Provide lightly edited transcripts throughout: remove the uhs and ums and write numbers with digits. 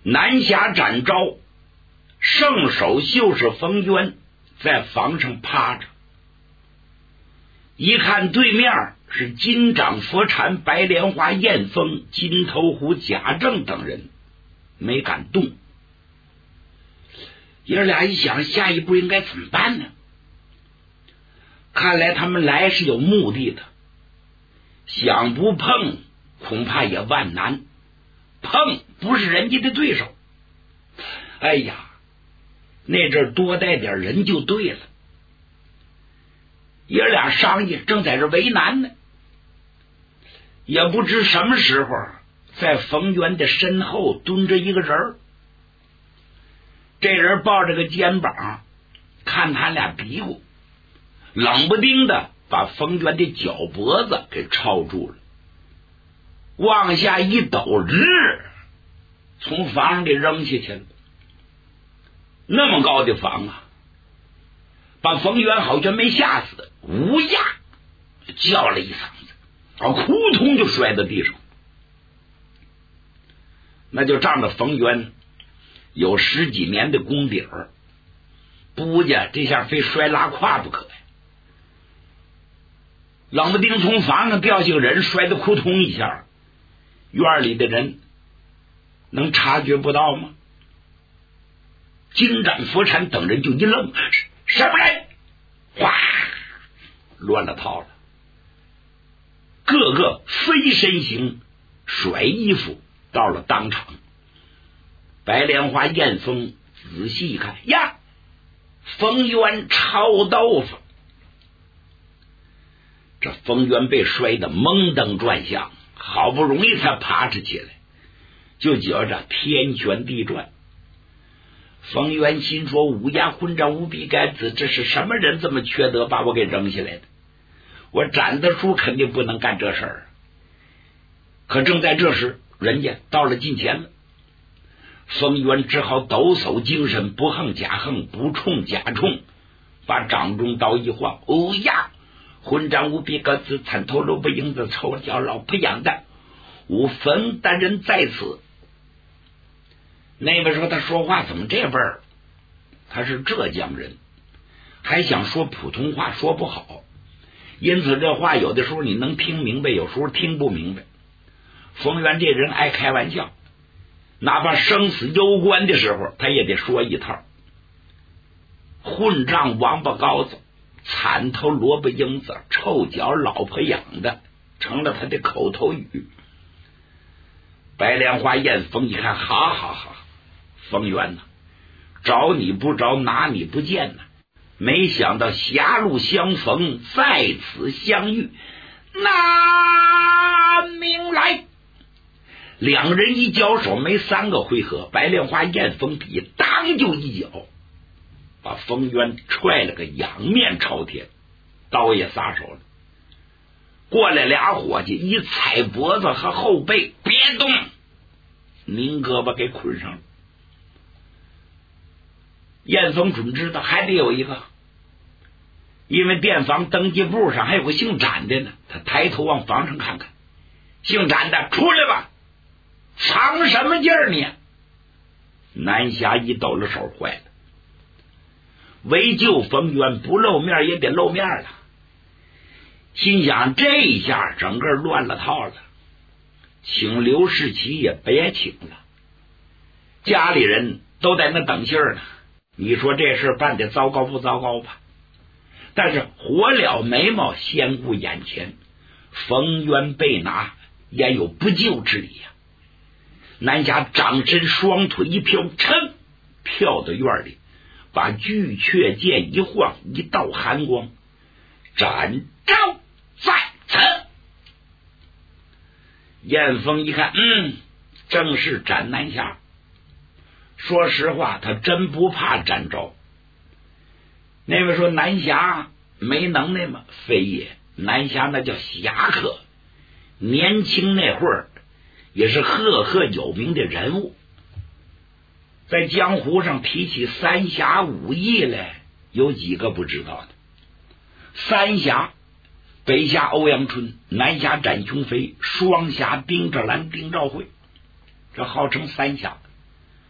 南下展昭，圣手秀士冯渊在房上趴着，一看对面是金掌佛禅、白莲花、燕峰、金头虎、贾政等人，没敢动。爷俩一想，下一步应该怎么办呢？看来他们来是有目的的，想不碰恐怕也万难，碰不是人家的对手。哎呀，那阵多带点人就对了。爷俩商议，正在这为难呢，也不知什么时候，在冯渊的身后蹲着一个人，这人抱着个肩膀，看他俩比划，冷不丁的把冯渊的脚脖子给抄住了，往下一抖，从房上给扔下去了。那么高的房啊，把冯渊好像没吓死，呜呀叫了一嗓子，扑通就摔到地上。那就仗着冯渊有10几年的功底儿，不家这下非摔拉胯不可呀！冷不丁从房上掉下个人，摔得扑通一下，院里的人能察觉不到吗？金掌佛禅等人就一愣，什么人？哗，乱了套了，个个飞身形，甩衣服到了当场。白莲花、燕峰仔细一看，呀，冯渊抄豆腐。这冯渊被摔得蒙登转向，好不容易才爬着起来，就觉着天旋地转。冯渊心说：乌鸦混账无比该死，这是什么人这么缺德，把我给扔下来的？我展子书肯定不能干这事儿。可正在这时，人家到了近前了，冯渊只好抖擞精神，不横假横，不冲假冲，把掌中刀一晃，乌鸦混账无比个子，参头萝卜缨子，臭脚老婆养的，吾冯大人在此。那边说他说话怎么这味儿？他是浙江人，还想说普通话说不好，因此这话有的时候你能听明白，有时候听不明白。冯渊这人爱开玩笑，哪怕生死攸关的时候他也得说一套。混账王八羔子，惨头萝卜缨子，臭脚老婆养的，成了他的口头语。白莲花燕峰一看，好好好，冯渊呐，找你不着，拿你不见呐，没想到狭路相逢，在此相遇，拿命来！两人一交手，没3个回合，白莲花燕峰劈，当就一脚，把冯渊踹了个仰面朝天，刀也撒手了。过来俩伙计，一踩脖子和后背，别动，拧胳膊给捆上了。燕峰准知道还得有一个，因为店房登记簿上还有个姓展的呢。他抬头往房上看看，姓展的，出来吧，藏什么劲儿你？南侠一抖了手，坏了，为救冯渊，不露面也得露面了。心想这一下整个乱了套了，请刘世奇也别请了，家里人都在那等信儿呢。你说这事办得糟糕不糟糕吧？但是火燎眉毛，先顾眼前，冯渊被拿，焉有不救之理呀？南侠掌身双腿一飘，噌跳到院里，把巨阙剑一晃，一道寒光，展昭在此。燕峰一看，正是展南侠。说实话，他真不怕展昭。那位说南侠没能耐吗？非也，南侠那叫侠客，年轻那会儿也是赫赫有名的人物，在江湖上提起三侠五义来，有几个不知道的？三侠，北侠欧阳春，南侠展雄飞，双侠丁兆兰、丁兆会，这号称三侠。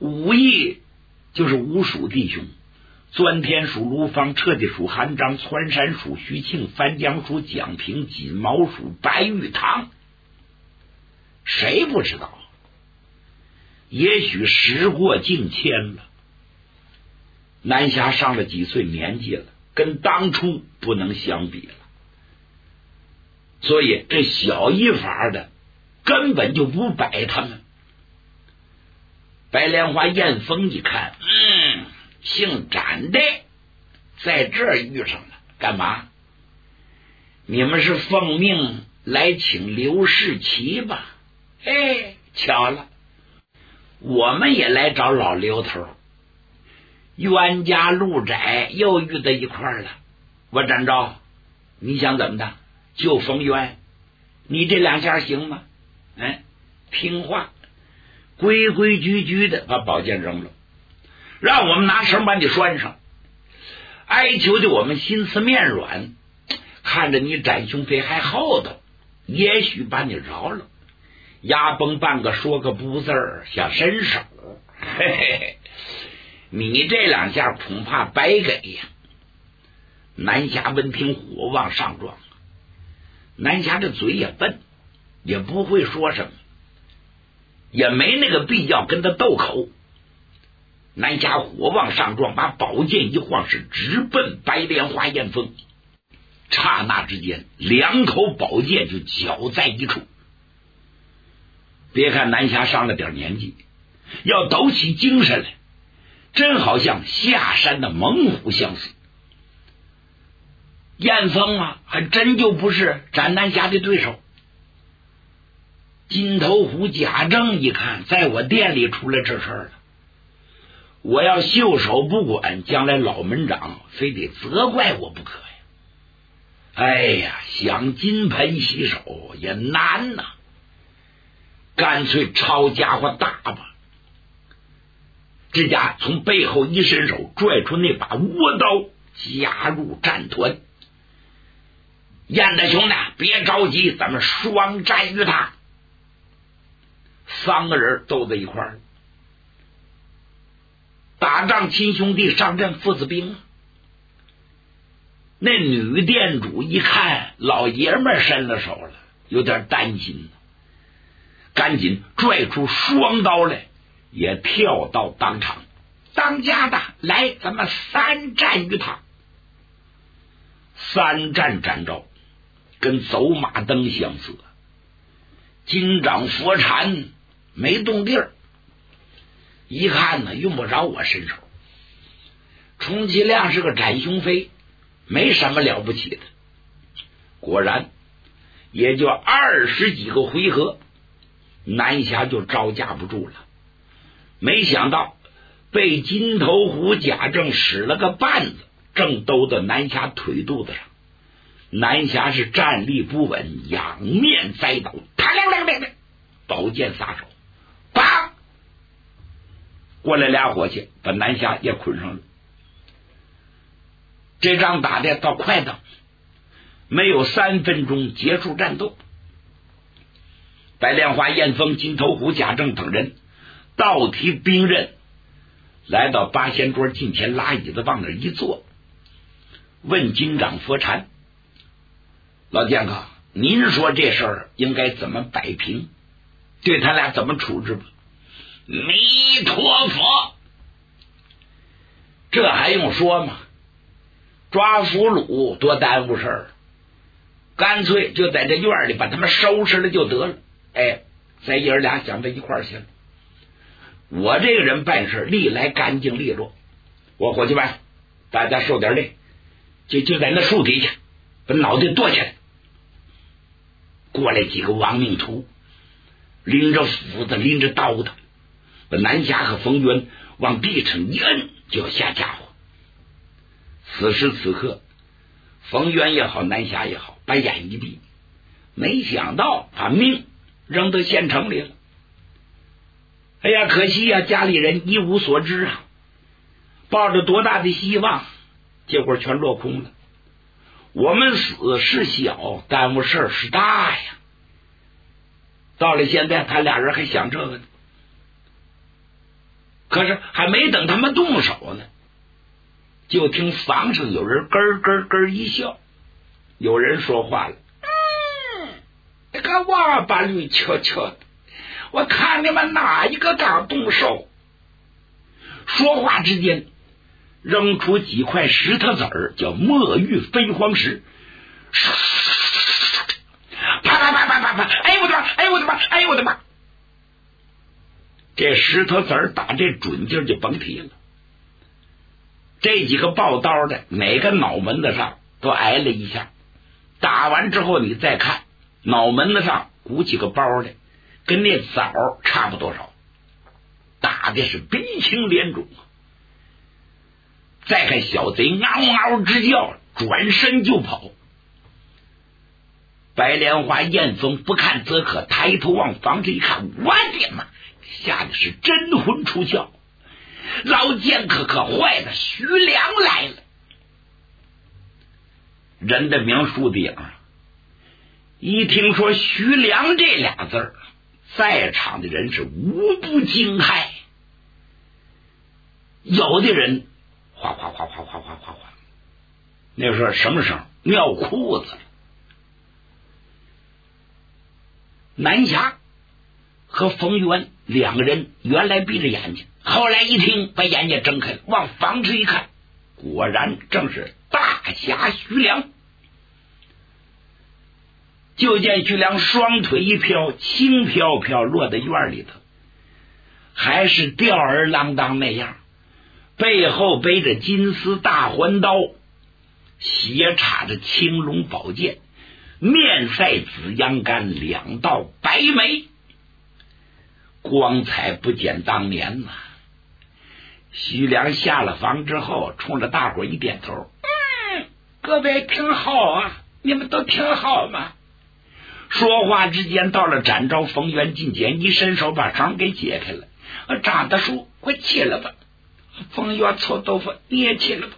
武艺就是武属弟兄，钻天属卢芳，彻底属韩章，窜山属徐庆，翻江属蒋平，锦毛属白玉堂。谁不知道？也许时过境迁了，南侠上了几岁年纪了，跟当初不能相比了。所以这小一法的根本就不摆他们。白莲花燕峰一看，姓展的在这儿遇上了，干嘛？你们是奉命来请刘世奇吧？哎，巧了，我们也来找老刘头。冤家路窄，又遇到一块儿了。我展昭，你想怎么的？救冯渊，你这两下行吗？听话，规规矩矩的把宝剑扔了，让我们拿绳把你拴上。哀求的我们心思面软，看着你展兄飞还厚道，也许把你饶了。牙崩半个说个不字儿，想伸手，嘿嘿嘿，你这两下恐怕白给呀。南侠闻听火往上撞，南侠这嘴也笨，也不会说什么，也没那个必要跟他斗口。南侠火往上撞，把宝剑一晃，是直奔白莲花燕峰。刹那之间，两口宝剑就搅在一处。别看南侠上了点年纪，要抖起精神来，真好像下山的猛虎相似。燕峰啊，还真就不是斩南侠的对手。金头虎贾政一看，在我店里出了这事儿了，我要袖手不管，将来老门长非得责怪我不可呀。哎呀，想金盆洗手也难呐，干脆抄家伙打吧。这家从背后一伸手，拽出那把倭刀，加入战团。燕大兄弟，别着急，咱们双战于他。三个人斗在一块儿，打仗亲兄弟，上阵父子兵。那女店主一看老爷们伸了手了，有点担心，赶紧拽出双刀来，也跳到当场。当家的，来，咱们三战于他。三战展昭跟走马灯相似，金掌佛禅没动地儿，一看呢，用不着我伸手。充其量是个展雄飞，没什么了不起的。果然也就20几个回合，南侠就招架不住了。没想到被金头虎贾政使了个绊子，正兜到南侠腿肚子上。南侠是站立不稳，仰面栽倒，啪亮亮亮亮，宝剑撒手，啪，过来俩伙计把南侠也捆上了。这仗打的倒快的，没有3分钟结束战斗。白莲花、燕峰、金头虎、贾政等人倒提兵刃，来到八仙桌近前，拉椅子往那一坐，问金掌佛禅：老剑客，您说这事儿应该怎么摆平？对他俩怎么处置吧？弥陀佛，这还用说吗？抓俘虏多耽误事儿，干脆就在这院里把他们收拾了就得了。哎，咱爷儿俩想到一块儿去了。我这个人办事历来干净利落，我伙计们，大家受点累，就在那树底下把脑袋剁下来。过来几个亡命徒，拎着斧子拎着刀的，把南侠和冯渊往地上一摁，就要下家伙。此时此刻，冯渊也好，南侠也好，把眼一闭，没想到把命扔到县城里了。哎呀，可惜呀，家里人一无所知啊，抱着多大的希望，结果全落空了。我们死是小，耽误事儿是大呀。到了现在，他俩人还想这个呢。 可是还没等他们动手呢，就听房上有人咯咯咯一笑，有人说话了：“这个王八驴悄悄的，我看你们哪一个刚动手？”说话之间，扔出几块石头子儿，叫墨玉飞黄石，啪啪啪啪啪啪！哎呦我的妈！哎呦我的妈！哎呦我的妈！这石头子儿打这准劲就甭提了。这几个抱刀的，每个脑门子上都挨了一下。打完之后，你再看脑门子上鼓起个包来，跟那枣差不多少。打的是鼻青脸肿。再看小贼嗷嗷直叫，转身就跑。白莲花燕峰不看则可，抬头往房子一看，我的妈！吓得是真魂出窍。老剑客可坏了，徐良来了。人的名树的影，一听说徐良这俩字儿，在场的人是无不惊骇。有的人哗哗哗哗哗哗哗哗，那时候什么声？尿裤子了。南侠和冯渊两个人原来闭着眼睛，后来一听把眼睛睁开了，往房子一看，果然正是大侠徐良。就见徐良双腿一飘，轻飘飘落在院里头，还是吊儿郎当那样，背后背着金丝大环刀，斜插着青龙宝剑，面赛紫阳干，两道白眉，光彩不减当年呐。徐良下了房之后，冲着大伙一点头：“各位挺好啊，你们都挺好嘛。”说话之间，到了展昭冯渊近前，一伸手把绳给解开了。张大叔，快起来吧！冯渊臭豆腐，你也起来吧！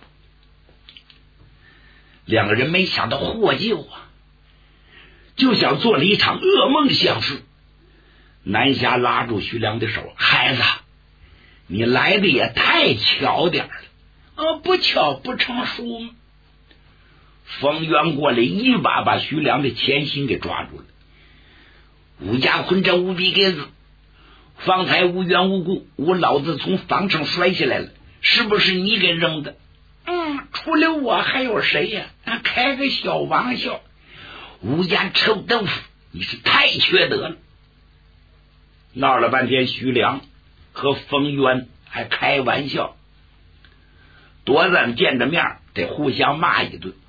两个人没想到获救啊，就像做了一场噩梦相似。南侠拉住徐良的手：“孩子，你来的也太巧点了，不巧不成书吗？”冯渊过来一把把徐良的前心给抓住了。吴家坤这无比给子，方才无缘无故我老子从房上摔下来了，是不是你给扔的？除了我还有谁呀？开个小玩笑，吴家臭豆腐，你是太缺德了。闹了半天，徐良和冯渊还开玩笑，多咱见着面得互相骂一顿。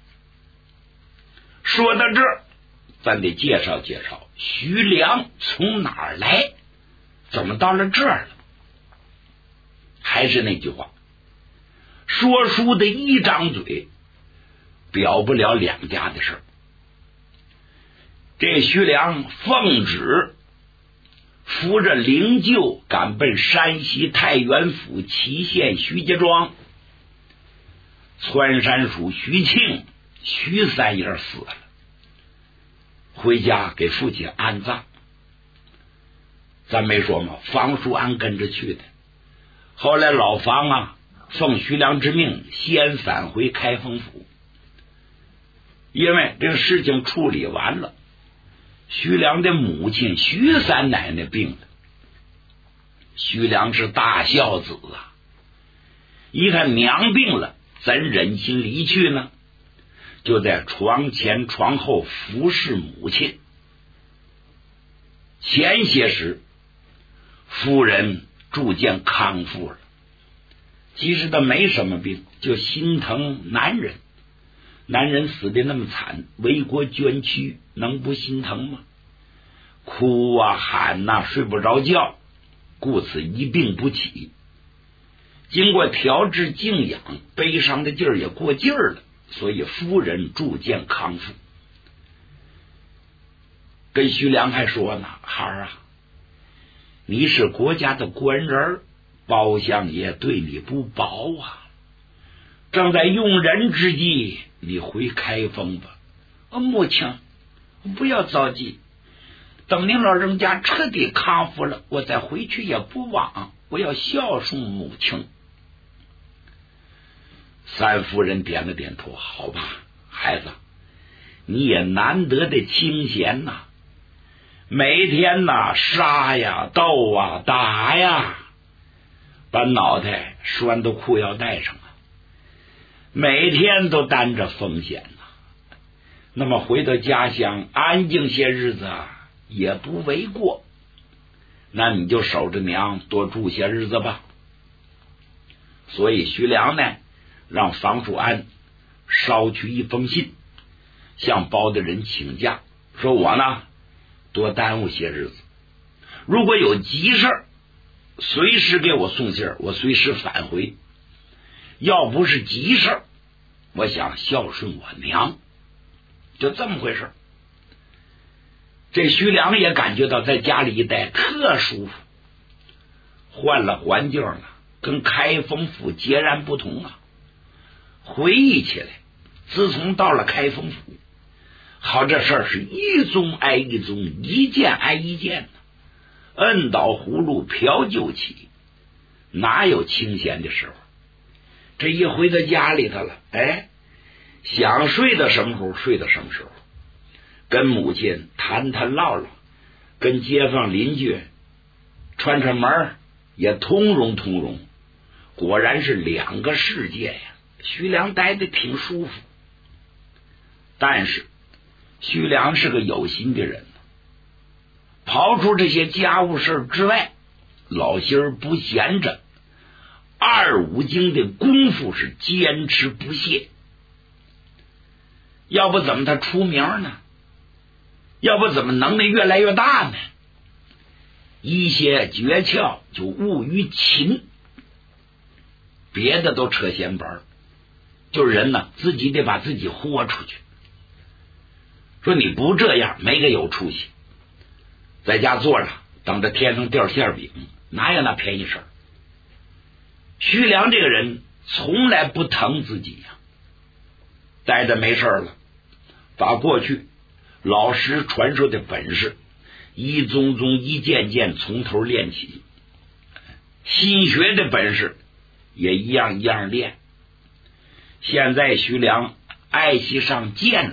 说到这儿，咱得介绍介绍徐良从哪儿来，怎么到了这儿了。还是那句话，说书的一张嘴表不了两家的事儿。这徐良奉旨扶着灵柩赶奔山西太原府祁县徐家庄，窜山署徐庆徐三爷死了，回家给父亲安葬。咱没说吗？房叔安跟着去的。后来老房奉徐良之命先返回开封府，因为这个事情处理完了，徐良的母亲徐三奶奶病了。徐良是大孝子啊，一看娘病了，怎忍心离去呢？就在床前床后服侍母亲。前些时夫人逐渐康复了，其实他没什么病，就心疼男人。男人死的那么惨，为国捐躯，能不心疼吗？哭啊喊啊，睡不着觉，故此一病不起。经过调治静养，悲伤的劲儿也过劲儿了，所以夫人逐渐康复。跟徐良还说呢：“孩儿啊，你是国家的官人，包相爷对你不薄啊。正在用人之际，你回开封吧。母亲，不要着急，等您老人家彻底康复了，我再回去也不晚。 我要孝顺母亲。三夫人点了点头，好吧，孩子，你也难得的清闲呐，每天呐杀呀斗啊打呀，把脑袋拴到裤腰带上了，每天都担着风险呐。那么回到家乡安静些日子也不为过，那你就守着娘多住些日子吧。所以徐良呢，让房叔安捎去一封信，向包大人请假，说我呢多耽误些日子，如果有急事随时给我送信，我随时返回，要不是急事，我想孝顺我娘，就这么回事。这徐良也感觉到在家里一待特舒服，换了环境了，跟开封府截然不同啊。回忆起来，自从到了开封府，好，这事儿是一宗挨一宗，一件挨一件的，摁倒葫芦瓢就起，哪有清闲的时候？这一回到家里头了，想睡到什么时候睡到什么时候，跟母亲谈谈唠唠，跟街坊邻居串串门也通融通融，果然是两个世界呀。徐良待得挺舒服，但是徐良是个有心的人，刨出这些家务事之外，老心儿不闲着，2、5经的功夫是坚持不懈。要不怎么他出名呢？要不怎么能力越来越大呢？一些诀窍就误于勤，别的都扯闲板，就是人呢自己得把自己豁出去。说你不这样没个有出息，在家坐着等着天上掉馅饼，哪有那便宜事儿？徐良这个人从来不疼自己呀，待着没事了，把过去老师传授的本事一宗宗一件件从头练起，新学的本事也一样一样练。现在徐良爱惜上剑了，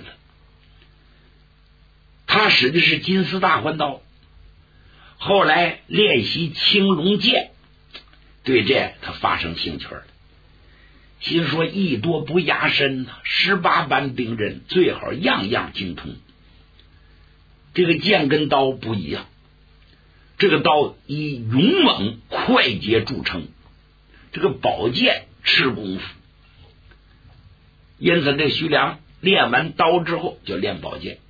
他使的是金丝大环刀，后来练习青龙剑，对这他发生兴趣了，心说艺多不压身呐，18般兵刃最好样样精通。这个剑跟刀不一样，这个刀以勇猛快捷著称，这个宝剑吃功夫。因此这徐良练完刀之后就练宝剑，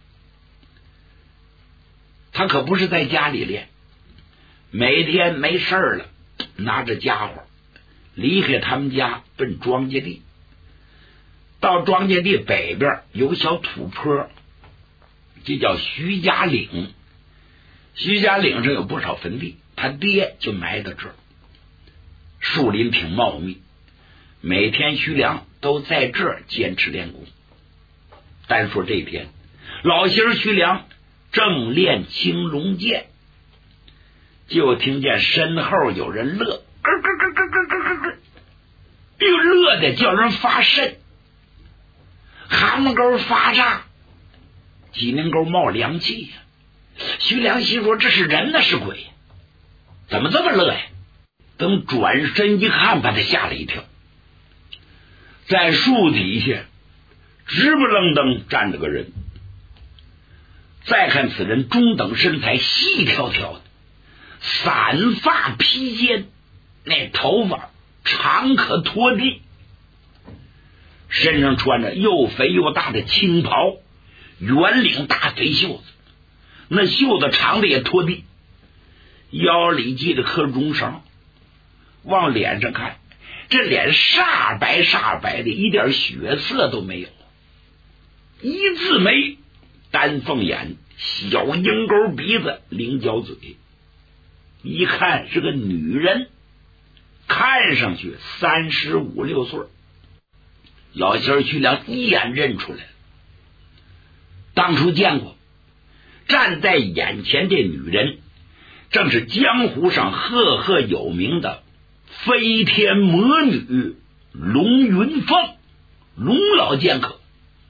他可不是在家里练，每天没事了拿着家伙离开他们家奔庄稼地，到庄稼地北边有个小土坡，这叫徐家岭。徐家岭上有不少坟地，他爹就埋到这儿，树林挺茂密，每天徐良都在这儿坚持练功。单说这天，老星徐良正练青龙剑，就听见身后有人乐，咯咯咯咯咯咯咯咯，又乐的叫人发瘆，蛤蟆沟发炸，脊梁沟冒凉气呀。徐良心说这是人那是鬼，怎么这么乐呀？等转身一看，把他吓了一跳，在树底下直不愣登站着个人。再看此人中等身材，细条条的，散发披肩，那头发长可拖地，身上穿着又肥又大的青袍，圆领大肥袖子，那袖子长的也拖地，腰里系着颗绒绳。往脸上看，这脸煞白煞白的，一点血色都没有，一字眉，丹凤眼，小鹰钩鼻子，菱角嘴，一看是个女人，看上去35、6岁。老仙儿徐良一眼认出来了，当初见过，站在眼前这女人正是江湖上赫赫有名的飞天魔女龙云凤，龙老剑客。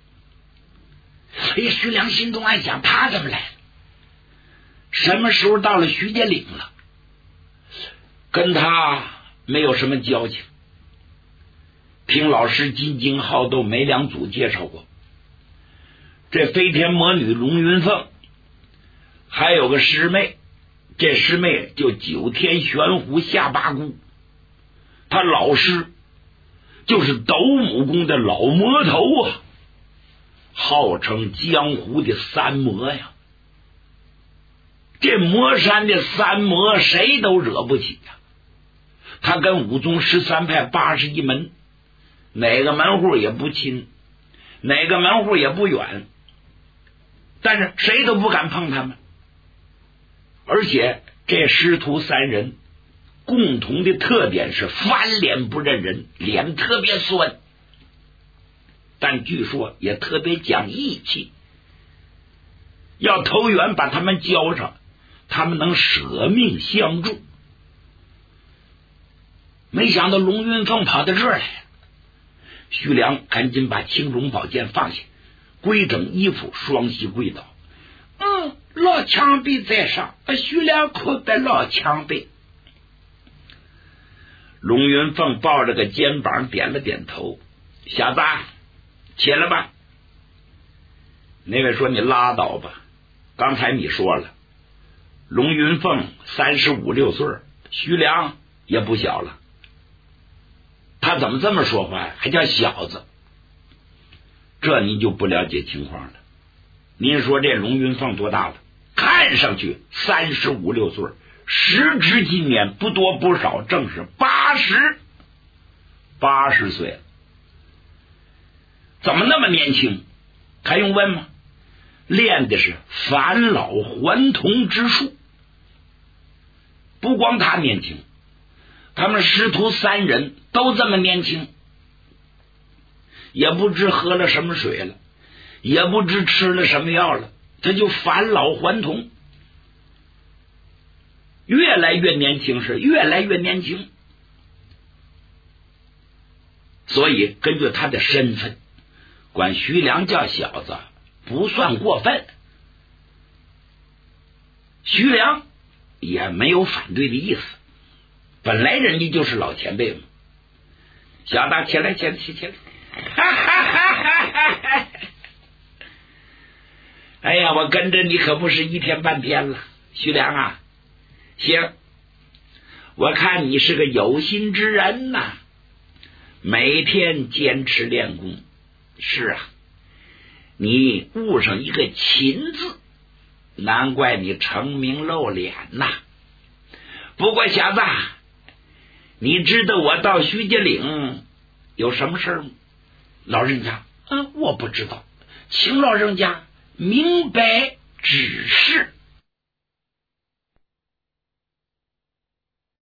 哎呀，徐良心中暗想，他怎么来了？什么时候到了徐家岭了？跟他没有什么交情。听老师金睛好斗梅良祖介绍过，这飞天魔女龙云凤还有个师妹，这师妹就九天玄狐下八姑，她老师就是斗母宫的老魔头啊，号称江湖的三魔呀。这魔山的三魔谁都惹不起呀。他跟武宗13派81门哪个门户也不亲，哪个门户也不远，但是谁都不敢碰他们。而且这师徒三人共同的特点是翻脸不认人，脸特别酸，但据说也特别讲义气。要投缘把他们交上，他们能舍命相助。没想到龙云凤跑到这儿来了，徐良赶紧把青龙宝剑放下，规整衣服，双膝跪倒。老强辈在上，徐良叩拜老强辈。龙云凤抱着个肩膀点了点头，小子起来吧。那位说，你拉倒吧，刚才你说了，龙云凤35、6岁，徐良也不小了，他怎么这么说话，还叫小子？这你就不了解情况了。您说这龙云凤多大了？看上去35、6岁，时值今年不多不少，正是80岁了。怎么那么年轻？还用问吗？练的是返老还童之术。不光他年轻，他们师徒三人都这么年轻，也不知喝了什么水了，也不知吃了什么药了，他就返老还童，越来越年轻，是越来越年轻。所以根据他的身份，管徐良叫小子不算过分。徐良也没有反对的意思，本来人家就是老前辈嘛。小子起来起来起来，哎呀，我跟着你可不是一天半天了。徐良啊，行，我看你是个有心之人呐，每天坚持练功。是啊，你悟上一个勤字，难怪你成名露脸呐。不过小子，你知道我到徐家岭有什么事吗？老人家，我不知道，请老人家明白指示。